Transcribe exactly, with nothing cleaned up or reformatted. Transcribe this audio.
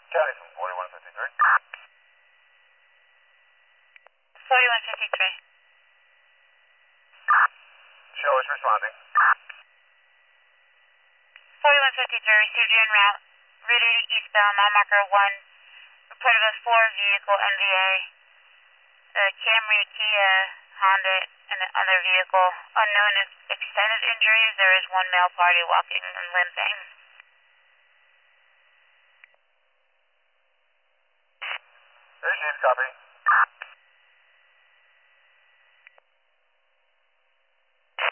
County from forty-one fifty-three. forty-one fifty-three. Show is responding. forty-one fifty-three, received you en route. Route eighty eastbound, mile marker one. Report of a four vehicle N V A. A Camry, Kia, Honda, and another vehicle. Unknown extended injuries. There is one male party walking and limping. Received, copy.